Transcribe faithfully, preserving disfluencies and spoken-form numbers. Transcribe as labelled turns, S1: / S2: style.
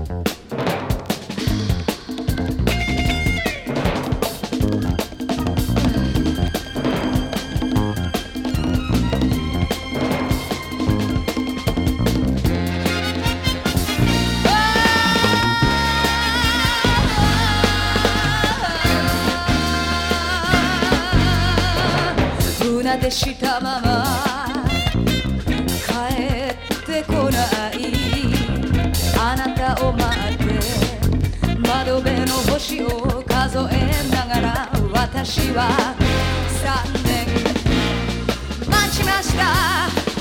S1: 胸でしたまま帰ってこないあなたを待って窓辺の星を数えながら私はさんねん待ちました